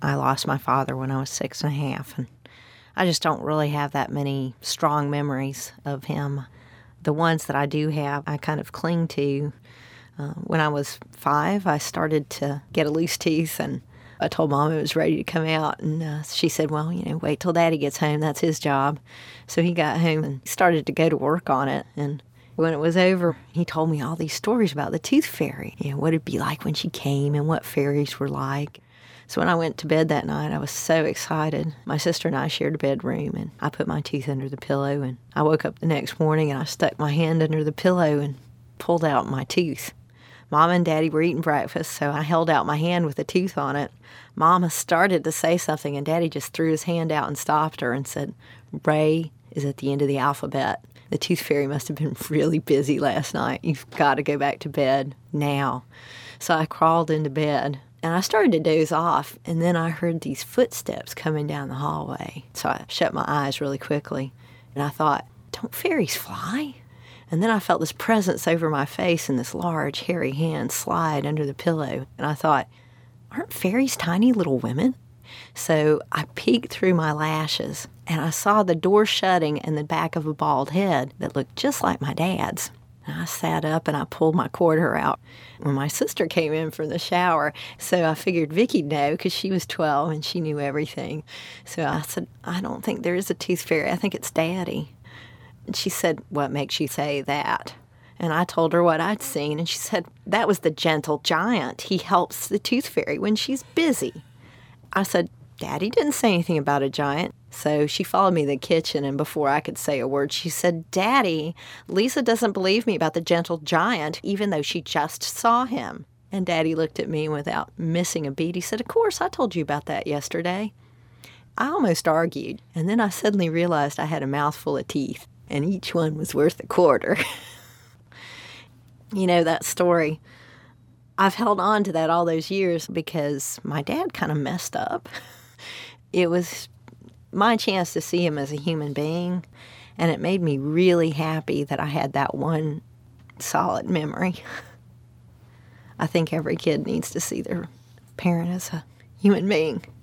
I lost my father when I was 6.5, and I just don't really have that many strong memories of him. The ones that I do have, I kind of cling to. When I was 5, I started to get a loose tooth, and I told Mom it was ready to come out, and she said, well, wait till Daddy gets home. That's his job. So he got home and started to go to work on it, and when it was over, he told me all these stories about the tooth fairy, what it'd be like when she came and what fairies were like. So when I went to bed that night, I was so excited. My sister and I shared a bedroom, and I put my tooth under the pillow, and I woke up the next morning, and I stuck my hand under the pillow and pulled out my tooth. Mom and Daddy were eating breakfast, so I held out my hand with a tooth on it. Mama started to say something, and Daddy just threw his hand out and stopped her and said, Ray is at the end of the alphabet. The tooth fairy must have been really busy last night. You've got to go back to bed now. So I crawled into bed, and I started to doze off, and then I heard these footsteps coming down the hallway. So I shut my eyes really quickly, and I thought, don't fairies fly? And then I felt this presence over my face and this large, hairy hand slide under the pillow. And I thought, aren't fairies tiny little women? So I peeked through my lashes, and I saw the door shutting and the back of a bald head that looked just like my dad's. And I sat up and I pulled my quarter out when my sister came in from the shower. So I figured Vicky'd know because she was 12 and she knew everything. So I said, I don't think there is a tooth fairy. I think it's Daddy. And she said, what makes you say that? And I told her what I'd seen, and she said, that was the gentle giant. He helps the tooth fairy when she's busy. I said, Daddy didn't say anything about a giant. So she followed me to the kitchen, and before I could say a word, she said, Daddy, Lisa doesn't believe me about the gentle giant, even though she just saw him. And Daddy looked at me without missing a beat. He said, of course, I told you about that yesterday. I almost argued, and then I suddenly realized I had a mouthful of teeth, and each one was worth a quarter. That story, I've held on to that all those years because my dad kind of messed up. It was my chance to see him as a human being, and it made me really happy that I had that one solid memory. I think every kid needs to see their parent as a human being.